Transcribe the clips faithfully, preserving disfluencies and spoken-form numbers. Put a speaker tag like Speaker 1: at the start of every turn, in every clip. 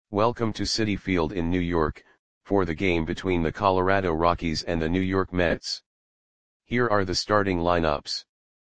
Speaker 1: Welcome to Citi Field in New York, for the game between the Colorado Rockies and the New York Mets. Here are the starting lineups.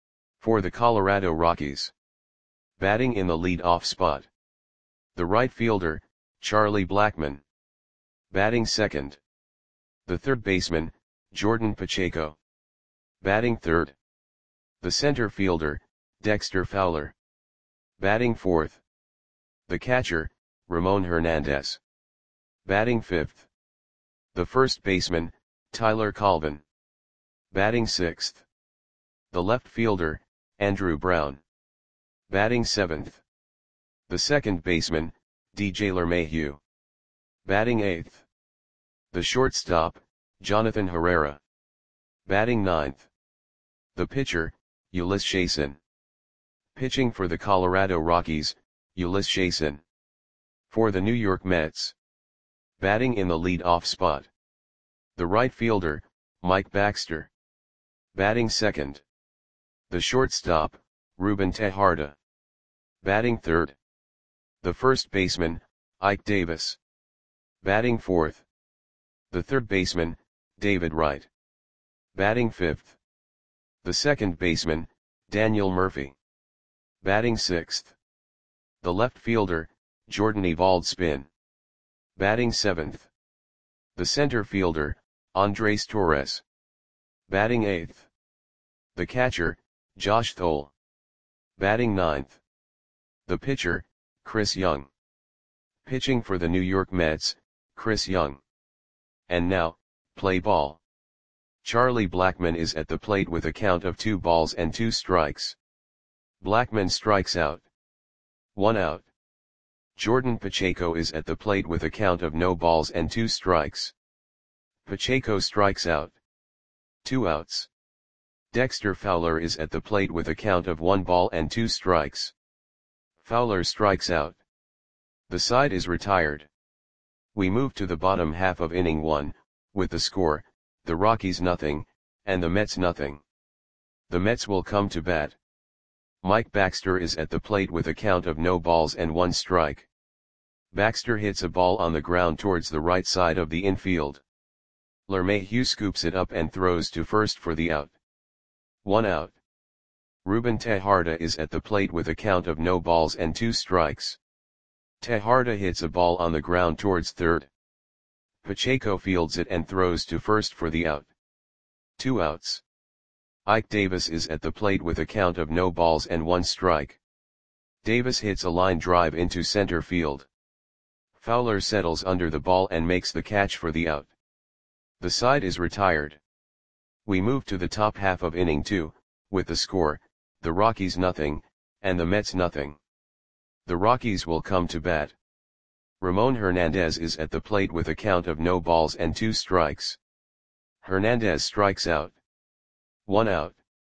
Speaker 1: For the Colorado Rockies. Batting in the lead-off spot. The right fielder, Charlie Blackmon. Batting second. The third baseman, Jordan Pacheco. Batting third. The center fielder, Dexter Fowler. Batting fourth. The catcher, Ramon Hernandez. Batting fifth. The first baseman, Tyler Colvin. Batting sixth. The left fielder, Andrew Brown. Batting seventh. The second baseman, D J LeMahieu. Batting eighth. The shortstop, Jonathan Herrera. Batting ninth. The pitcher, Ulyss Chassin. Pitching for the Colorado Rockies, Ulyss Chassin. For the New York Mets. Batting in the lead-off spot. The right fielder, Mike Baxter. Batting second. The shortstop, Ruben Tejada. Batting third. The first baseman, Ike Davis. Batting fourth. The third baseman, David Wright. Batting fifth. The second baseman, Daniel Murphy. Batting sixth. The left fielder, Jordan Evalds-Spin. Batting seventh. The center fielder, Andres Torres. Batting eighth. The catcher, Josh Thole. Batting ninth. The pitcher, Chris Young. Pitching for the New York Mets, Chris Young. And now, play ball. Charlie Blackmon is at the plate with a count of two balls and two strikes. Blackmon strikes out. One out. Jordan Pacheco is at the plate with a count of no balls and two strikes. Pacheco strikes out. Two outs. Dexter Fowler is at the plate with a count of one ball and two strikes. Fowler strikes out. The side is retired. We move to the bottom half of inning one, with the score, the Rockies nothing, and the Mets nothing. The Mets will come to bat. Mike Baxter is at the plate with a count of no balls and one strike. Baxter hits a ball on the ground towards the right side of the infield. LeMahieu scoops it up and throws to first for the out. One out. Ruben Tejada is at the plate with a count of no balls and two strikes. Tejada hits a ball on the ground towards third. Pacheco fields it and throws to first for the out. Two outs. Ike Davis is at the plate with a count of no balls and one strike. Davis hits a line drive into center field. Fowler settles under the ball and makes the catch for the out. The side is retired. We move to the top half of inning two, with the score, the Rockies nothing, and the Mets nothing. The Rockies will come to bat. Ramon Hernandez is at the plate with a count of no balls and two strikes. Hernandez strikes out. One out.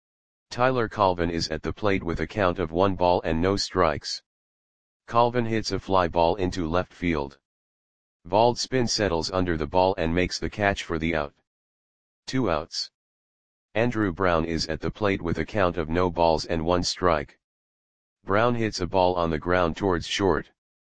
Speaker 1: Tyler Colvin is at the plate with a count of one ball and no strikes. Colvin hits a fly ball into left field. Evalds-Spin settles under the ball and makes the catch for the out. Two outs. Andrew Brown is at the plate with a count of no balls and one strike. Brown hits a ball on the ground towards short.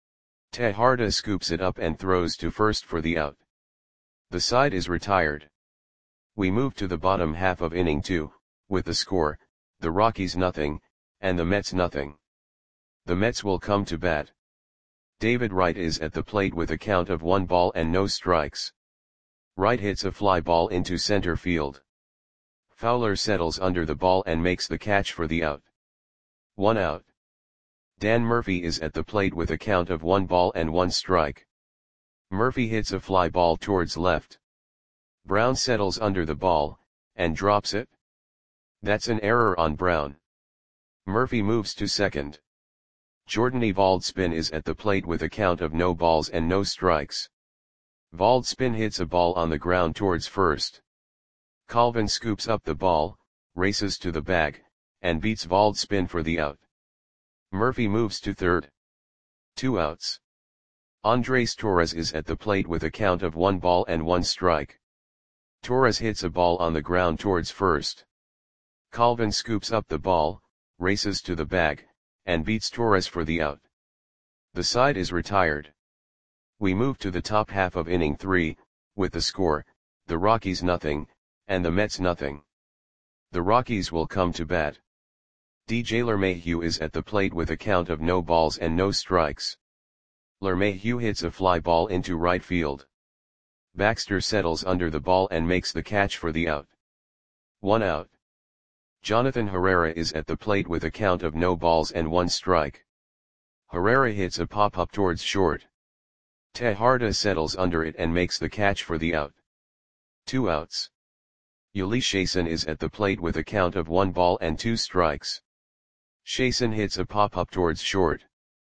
Speaker 1: Tejada scoops it up and throws to first for the out. The side is retired. We move to the bottom half of inning two, with the score, the Rockies nothing, and the Mets nothing. The Mets will come to bat. David Wright is at the plate with a count of one ball and no strikes. Wright hits a fly ball into center field. Fowler settles under the ball and makes the catch for the out. One out. Dan Murphy is at the plate with a count of one ball and one strike. Murphy hits a fly ball towards left. Brown settles under the ball, and drops it. That's an error on Brown. Murphy moves to second. Jordan Evalds-Spin is at the plate with a count of no balls and no strikes. Evalds-Spin hits a ball on the ground towards first. Colvin scoops up the ball, races to the bag, and beats Evalds-Spin for the out. Murphy moves to third. Two outs. Andres Torres is at the plate with a count of one ball and one strike. Torres hits a ball on the ground towards first. Colvin scoops up the ball, races to the bag, and beats Torres for the out. The side is retired. We move to the top half of inning three, with the score, the Rockies nothing, and the Mets nothing. The Rockies will come to bat. D J LeMahieu is at the plate with a count of no balls and no strikes. LeMahieu hits a fly ball into right field. Baxter settles under the ball and makes the catch for the out. One out. Jonathan Herrera is at the plate with a count of no balls and one strike. Herrera hits a pop-up towards short. Tejada settles under it and makes the catch for the out. Two outs. Ulysses Chasen is at the plate with a count of one ball and two strikes. Chasen hits a pop-up towards short.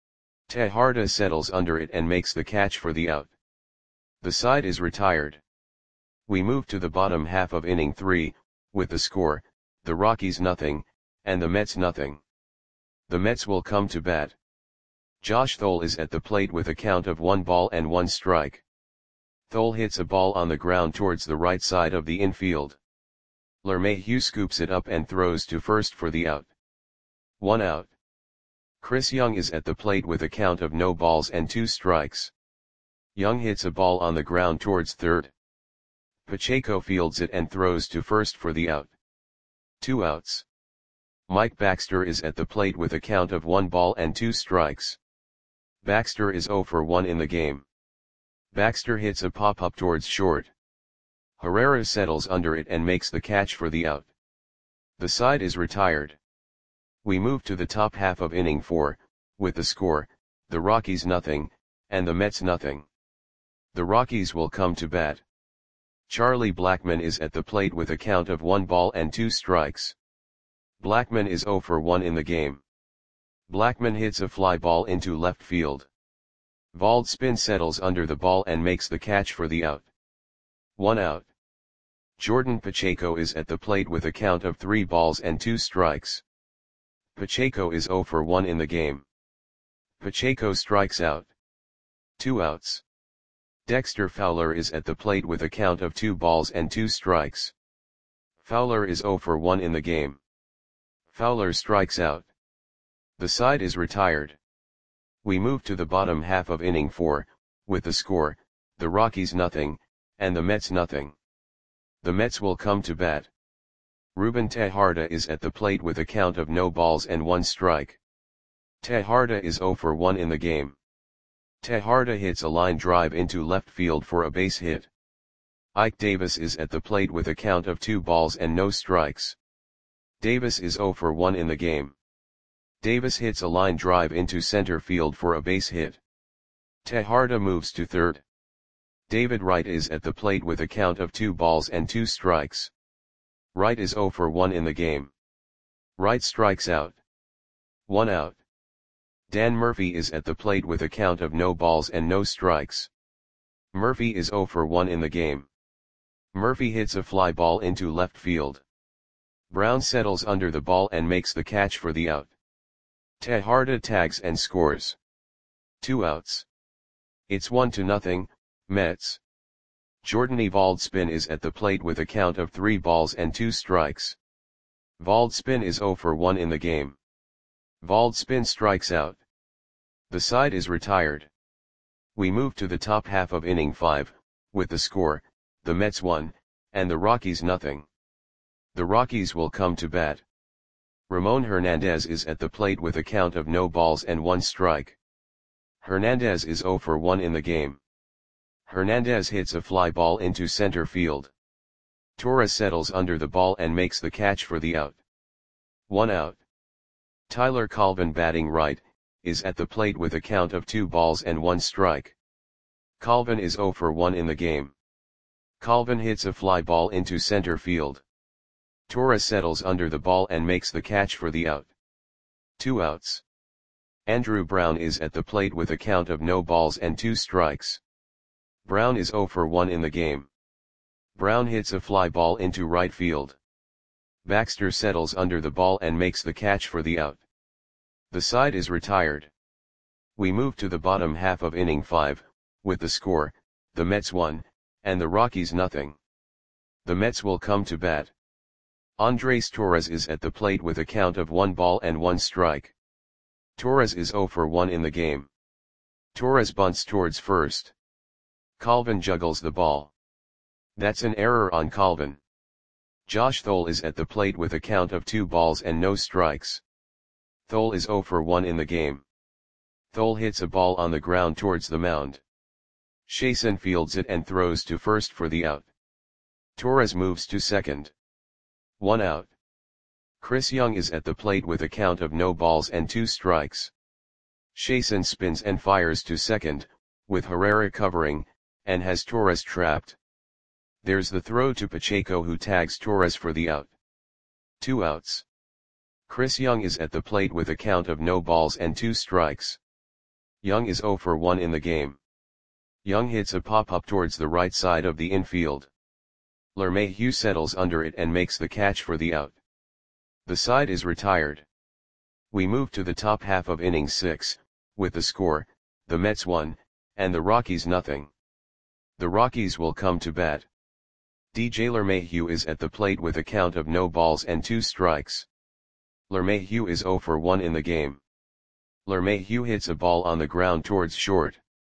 Speaker 1: Tejada settles under it and makes the catch for the out. The side is retired. We move to the bottom half of inning three, with the score, the Rockies nothing, and the Mets nothing. The Mets will come to bat. Josh Thole is at the plate with a count of one ball and one strike. Thole hits a ball on the ground towards the right side of the infield. LeMahieu scoops it up and throws to first for the out. One out. Chris Young is at the plate with a count of no balls and two strikes. Young hits a ball on the ground towards third. Pacheco fields it and throws to first for the out. Two outs. Mike Baxter is at the plate with a count of one ball and two strikes. Baxter is zero for one in the game. Baxter hits a pop-up towards short. Herrera settles under it and makes the catch for the out. The side is retired. We move to the top half of inning four, with the score, the Rockies nothing, and the Mets nothing. The Rockies will come to bat. Charlie Blackmon is at the plate with a count of one ball and two strikes. Blackmon is zero for one in the game. Blackmon hits a fly ball into left field. Valdspin settles under the ball and makes the catch for the out. One out. Jordan Pacheco is at the plate with a count of three balls and two strikes. Pacheco is zero for one in the game. Pacheco strikes out. Two outs. Dexter Fowler is at the plate with a count of two balls and two strikes. Fowler is zero for one in the game. Fowler strikes out. The side is retired. We move to the bottom half of inning four, with the score, the Rockies nothing, and the Mets nothing. The Mets will come to bat. Ruben Tejada is at the plate with a count of no balls and one strike. Tejada is zero for one in the game. Tejada hits a line drive into left field for a base hit. Ike Davis is at the plate with a count of two balls and no strikes. Davis is zero for one in the game. Davis hits a line drive into center field for a base hit. Tejada moves to third. David Wright is at the plate with a count of two balls and two strikes. Wright is zero for one in the game. Wright strikes out. One out. Dan Murphy is at the plate with a count of no balls and no strikes. Murphy is zero for one in the game. Murphy hits a fly ball into left field. Brown settles under the ball and makes the catch for the out. Tejada tags and scores. Two outs. It's one to nothing, Mets. Jordan Valdspin is at the plate with a count of three balls and two strikes. Valdspin is zero for one in the game. Valdspin strikes out. The side is retired. We move to the top half of inning five, with the score, the Mets one, and the Rockies nothing. The Rockies will come to bat. Ramon Hernandez is at the plate with a count of no balls and one strike. Hernandez is zero for one in the game. Hernandez hits a fly ball into center field. Torres settles under the ball and makes the catch for the out. One out. Tyler Colvin, batting right, is at the plate with a count of two balls and one strike. Colvin is zero for one in the game. Colvin hits a fly ball into center field. Torres settles under the ball and makes the catch for the out. Two outs. Andrew Brown is at the plate with a count of no balls and two strikes. Brown is zero for one in the game. Brown hits a fly ball into right field. Baxter settles under the ball and makes the catch for the out. The side is retired. We move to the bottom half of inning five, with the score, the Mets one, and the Rockies nothing. The Mets will come to bat. Andres Torres is at the plate with a count of one ball and one strike. Torres is zero for one in the game. Torres bunts towards first. Colvin juggles the ball. That's an error on Colvin. Josh Thole is at the plate with a count of two balls and no strikes. Thole is zero for one in the game. Thole hits a ball on the ground towards the mound. Chasen fields it and throws to first for the out. Torres moves to second. One out. Chris Young is at the plate with a count of no balls and two strikes. Chasen spins and fires to second, with Herrera covering, and has Torres trapped. There's the throw to Pacheco, who tags Torres for the out. Two outs. Chris Young is at the plate with a count of no balls and two strikes. Young is zero for one in the game. Young hits a pop-up towards the right side of the infield. LeMahieu settles under it and makes the catch for the out. The side is retired. We move to the top half of inning six, with the score, the Mets one, and the Rockies nothing. The Rockies will come to bat. D J LeMahieu is at the plate with a count of no balls and two strikes. LeMahieu is zero for one in the game. LeMahieu hits a ball on the ground towards short.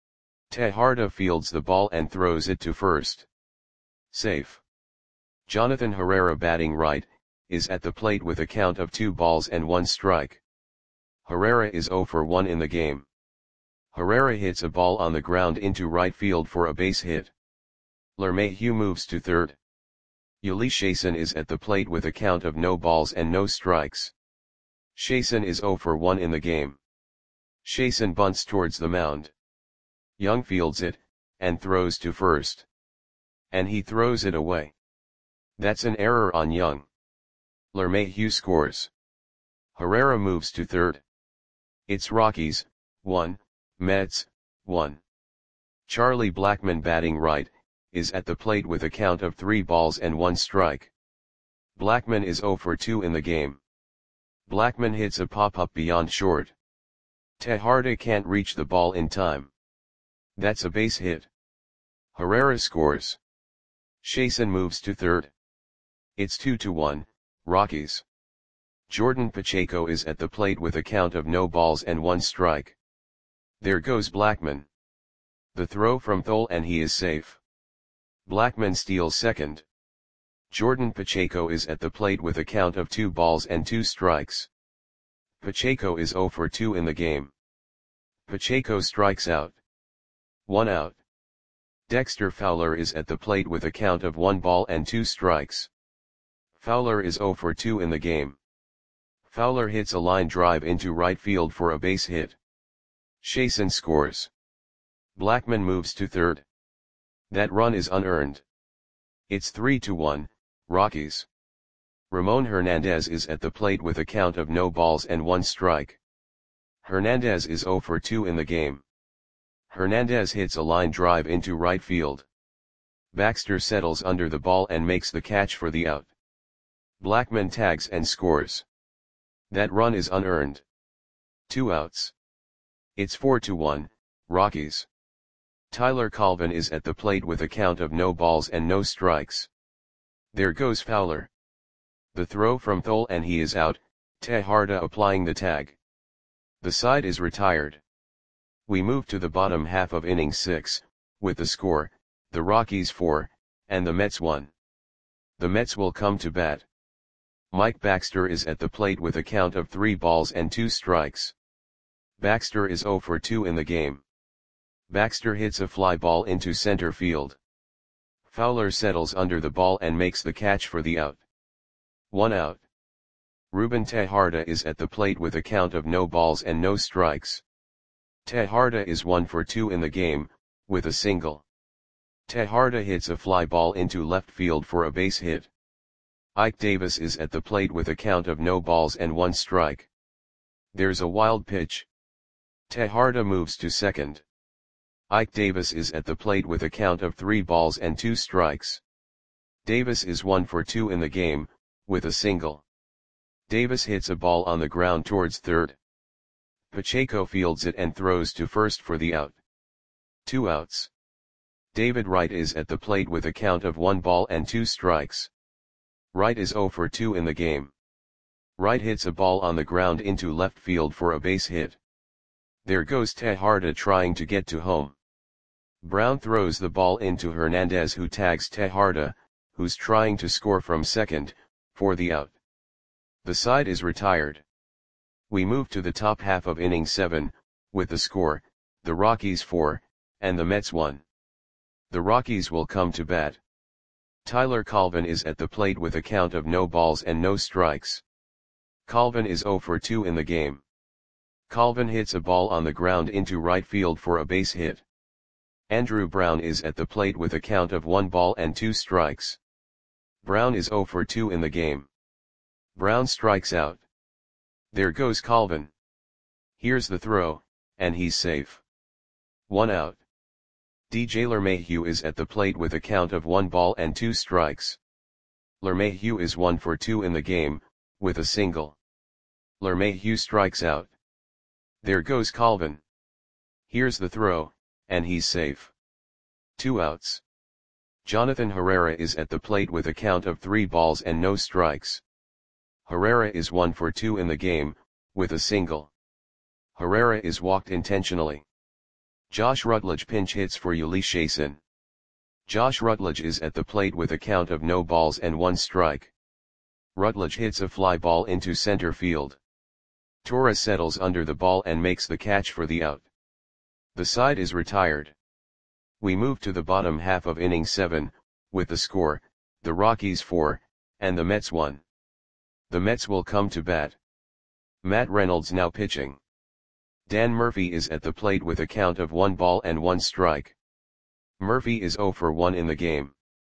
Speaker 1: Tejada fields the ball and throws it to first. Safe. Jonathan Herrera, batting right, is at the plate with a count of two balls and one strike. Herrera is zero for one in the game. Herrera hits a ball on the ground into right field for a base hit. LeMahieu moves to third. Jhoulys Chasen is at the plate with a count of no balls and no strikes. Chasen is zero for one in the game. Chasen bunts towards the mound. Young fields it, and throws to first. And he throws it away. That's an error on Young. LeMahieu scores. Herrera moves to third. It's Rockies, one, Mets, one. Charlie Blackmon, batting right, is at the plate with a count of three balls and one strike. Blackmon is zero for two in the game. Blackmon hits a pop-up beyond short. Tejada can't reach the ball in time. That's a base hit. Herrera scores. Chasen moves to third. It's two to one, Rockies. Jordan Pacheco is at the plate with a count of no balls and one strike. There goes Blackmon. The throw from Thole and he is safe. Blackmon steals second. Jordan Pacheco is at the plate with a count of two balls and two strikes. Pacheco is zero for two in the game. Pacheco strikes out. One out. Dexter Fowler is at the plate with a count of one ball and two strikes. Fowler is zero for two in the game. Fowler hits a line drive into right field for a base hit. Chasen scores. Blackmon moves to third. That run is unearned. It's three to one, Rockies. Ramon Hernandez is at the plate with a count of no balls and one strike. Hernandez is zero for two in the game. Hernandez hits a line drive into right field. Baxter settles under the ball and makes the catch for the out. Blackmon tags and scores. That run is unearned. Two outs. It's four to one, Rockies. Tyler Colvin is at the plate with a count of no balls and no strikes. There goes Fowler. The throw from Thole and he is out, Tejada applying the tag. The side is retired. We move to the bottom half of inning six, with the score, the Rockies four, and the Mets one. The Mets will come to bat. Mike Baxter is at the plate with a count of three balls and two strikes. Baxter is zero for two in the game. Baxter hits a fly ball into center field. Fowler settles under the ball and makes the catch for the out. One out. Ruben Tejada is at the plate with a count of no balls and no strikes. Tejada is one for two in the game, with a single. Tejada hits a fly ball into left field for a base hit. Ike Davis is at the plate with a count of no balls and one strike. There's a wild pitch. Tejada moves to second. Ike Davis is at the plate with a count of three balls and two strikes. Davis is one for two in the game, with a single. Davis hits a ball on the ground towards third. Pacheco fields it and throws to first for the out. Two outs. David Wright is at the plate with a count of one ball and two strikes. Wright is zero for two in the game. Wright hits a ball on the ground into left field for a base hit. There goes Tejada trying to get to home. Brown throws the ball into Hernandez, who tags Tejada, who's trying to score from second, for the out. The side is retired. We move to the top half of inning seven, with the score, the Rockies four, and the Mets one. The Rockies will come to bat. Tyler Colvin is at the plate with a count of no balls and no strikes. Colvin is zero for two in the game. Colvin hits a ball on the ground into right field for a base hit. Andrew Brown is at the plate with a count of one ball and two strikes. Brown is zero for two in the game. Brown strikes out. There goes Colvin. Here's the throw, and he's safe. One out. D J LeMahieu is at the plate with a count of one ball and two strikes. LeMahieu is one for two in the game, with a single. LeMahieu strikes out. There goes Colvin. Here's the throw, and he's safe. Two outs. Jonathan Herrera is at the plate with a count of three balls and no strikes. Herrera is one for two in the game, with a single. Herrera is walked intentionally. Josh Rutledge pinch hits for Ulysses Chasin. Josh Rutledge is at the plate with a count of no balls and one strike. Rutledge hits a fly ball into center field. Torres settles under the ball and makes the catch for the out. The side is retired. We move to the bottom half of inning seven, with the score, the Rockies four, and the Mets one. The Mets will come to bat. Matt Reynolds now pitching. Dan Murphy is at the plate with a count of one ball and one strike. Murphy is zero for one in the game.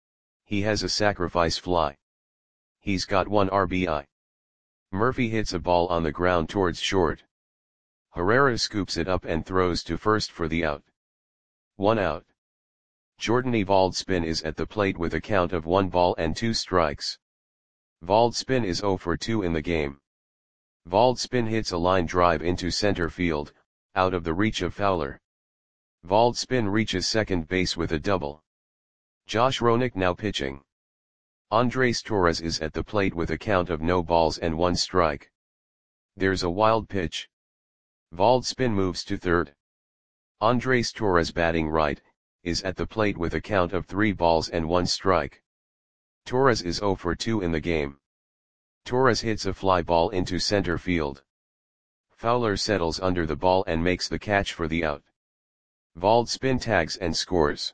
Speaker 1: He has a sacrifice fly. He's got one R B I. Murphy hits a ball on the ground towards short. Herrera scoops it up and throws to first for the out. One out. Jordan Valdspin is at the plate with a count of one ball and two strikes. Valdspin is zero for two in the game. Valdspin hits a line drive into center field, out of the reach of Fowler. Valdspin reaches second base with a double. Josh Roenick now pitching. Andres Torres is at the plate with a count of no balls and one strike. There's a wild pitch. Valdspin moves to third. Andres Torres, batting right, is at the plate with a count of three balls and one strike. Torres is zero for two in the game. Torres hits a fly ball into center field. Fowler settles under the ball and makes the catch for the out. Valdspin tags and scores.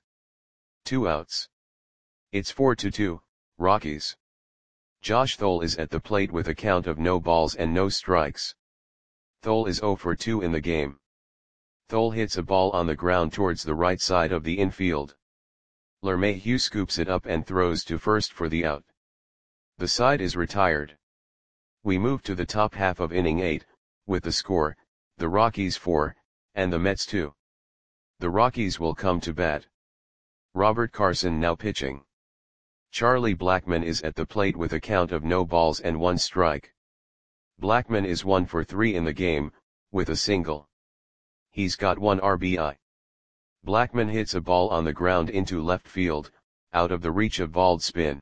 Speaker 1: Two outs. It's four to two, Rockies. Josh Thole is at the plate with a count of no balls and no strikes. Thole is zero for two in the game. Thole hits a ball on the ground towards the right side of the infield. LeMahieu scoops it up and throws to first for the out. The side is retired. We move to the top half of inning eight, with the score, the Rockies four, and the Mets two. The Rockies will come to bat. Robert Carson now pitching. Charlie Blackmon is at the plate with a count of no balls and one strike. Blackmon is one for three in the game, with a single. He's got one R B I. Blackmon hits a ball on the ground into left field, out of the reach of Valdspin.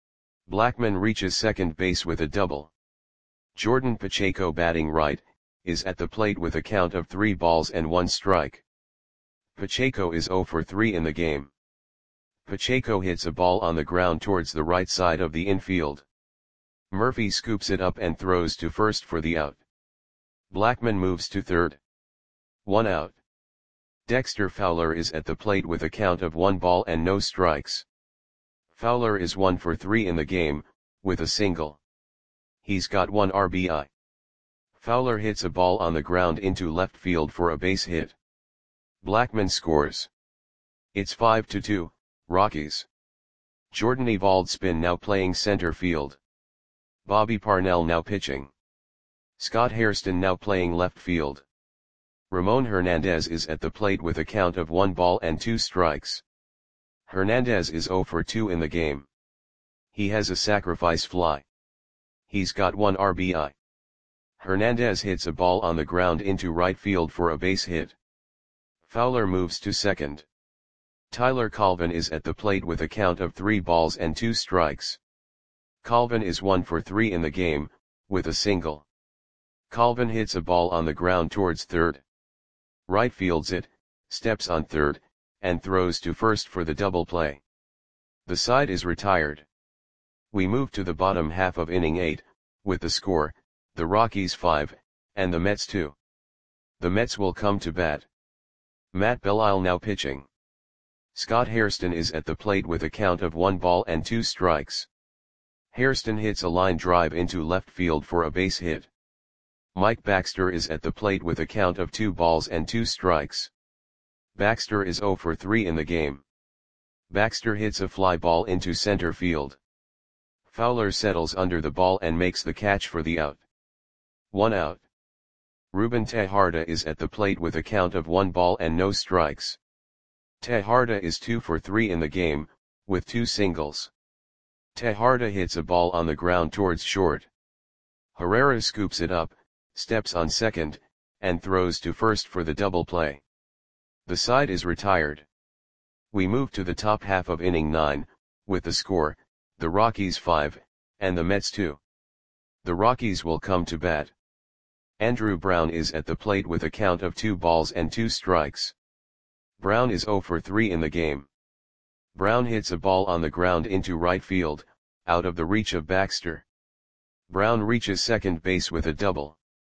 Speaker 1: Blackmon reaches second base with a double. Jordan Pacheco, batting right, is at the plate with a count of three balls and one strike. Pacheco is zero for three in the game. Pacheco hits a ball on the ground towards the right side of the infield. Murphy scoops it up and throws to first for the out. Blackmon moves to third. One out. Dexter Fowler is at the plate with a count of one ball and no strikes. Fowler is one for three in the game, with a single. He's got one R B I. Fowler hits a ball on the ground into left field for a base hit. Blackmon scores. It's five to two, Rockies. Jordan Valdspin now playing center field. Bobby Parnell now pitching. Scott Hairston now playing left field. Ramon Hernandez is at the plate with a count of one ball and two strikes. Hernandez is zero for two in the game. He has a sacrifice fly. He's got one R B I. Hernandez hits a ball on the ground into right field for a base hit. Fowler moves to second. Tyler Colvin is at the plate with a count of three balls and two strikes. Colvin is one for three in the game, with a single. Colvin hits a ball on the ground towards third. Right fields it, steps on third, and throws to first for the double play. The side is retired. We move to the bottom half of inning eight, with the score, the Rockies five, and the Mets two. The Mets will come to bat. Matt Belisle now pitching. Scott Hairston is at the plate with a count of one ball and two strikes. Hairston hits a line drive into left field for a base hit. Mike Baxter is at the plate with a count of two balls and two strikes. Baxter is zero for three in the game. Baxter hits a fly ball into center field. Fowler settles under the ball and makes the catch for the out. One out. Ruben Tejada is at the plate with a count of one ball and no strikes. Tejada is two for three in the game, with two singles. Tejada hits a ball on the ground towards short. Herrera scoops it up, steps on second, and throws to first for the double play. The side is retired. We move to the top half of inning nine, with the score, the Rockies five, and the Mets two. The Rockies will come to bat. Andrew Brown is at the plate with a count of two balls and two strikes. Brown is zero for three in the game. Brown hits a ball on the ground into right field, out of the reach of Baxter. Brown reaches second base with a double.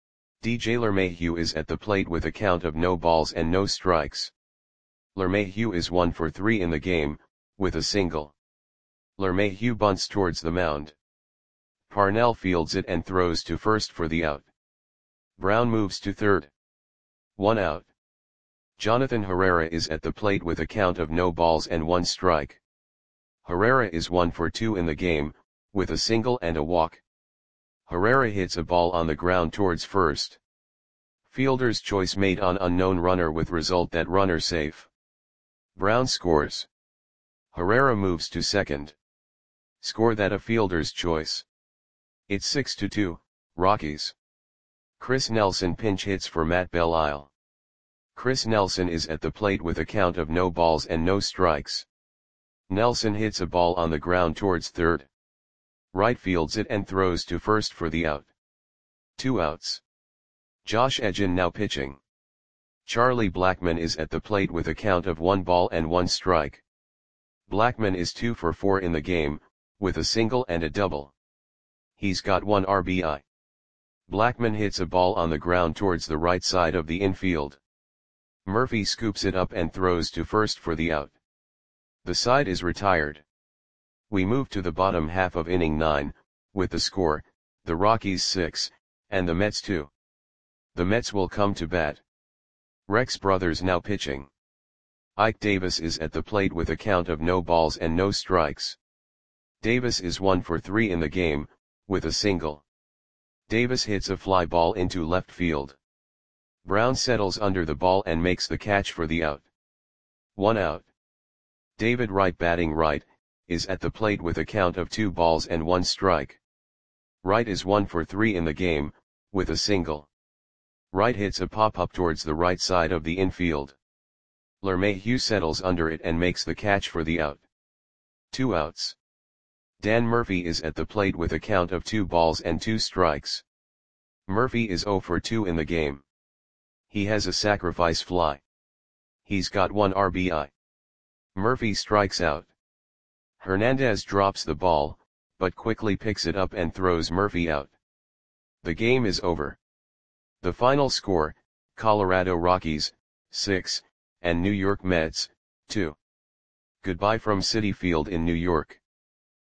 Speaker 1: D J LeMahieu is at the plate with a count of no balls and no strikes. LeMahieu is one for three in the game, with a single. LeMahieu bunts towards the mound. Parnell fields it and throws to first for the out. Brown moves to third. One out. Jonathan Herrera is at the plate with a count of no balls and one strike. Herrera is one for two in the game, with a single and a walk. Herrera hits a ball on the ground towards first. Fielder's choice made on unknown runner with result that runner safe. Brown scores. Herrera moves to second. Score that a fielder's choice. It's six to two, Rockies. Chris Nelson pinch hits for Matt Belisle. Chris Nelson is at the plate with a count of no balls and no strikes. Nelson hits a ball on the ground towards third. Right fields it and throws to first for the out. Two outs. Josh Edgin now pitching. Charlie Blackmon is at the plate with a count of one ball and one strike. Blackmon is two for four in the game, with a single and a double. He's got one R B I. Blackmon hits a ball on the ground towards the right side of the infield. Murphy scoops it up and throws to first for the out. The side is retired. We move to the bottom half of inning nine, with the score, the Rockies six, and the Mets two. The Mets will come to bat. Rex Brothers now pitching. Ike Davis is at the plate with a count of no balls and no strikes. Davis is one for three in the game, with a single. Davis hits a fly ball into left field. Brown settles under the ball and makes the catch for the out. One out. David Wright batting right, is at the plate with a count of two balls and one strike. Wright is one for three in the game, with a single. Wright hits a pop-up towards the right side of the infield. LeMahieu settles under it and makes the catch for the out. Two outs. Dan Murphy is at the plate with a count of two balls and two strikes. Murphy is zero for two in the game. He has a sacrifice fly. He's got one R B I. Murphy strikes out. Hernandez drops the ball, but quickly picks it up and throws Murphy out. The game is over. The final score, Colorado Rockies, six, and New York Mets, two. Goodbye from Citi Field in New York.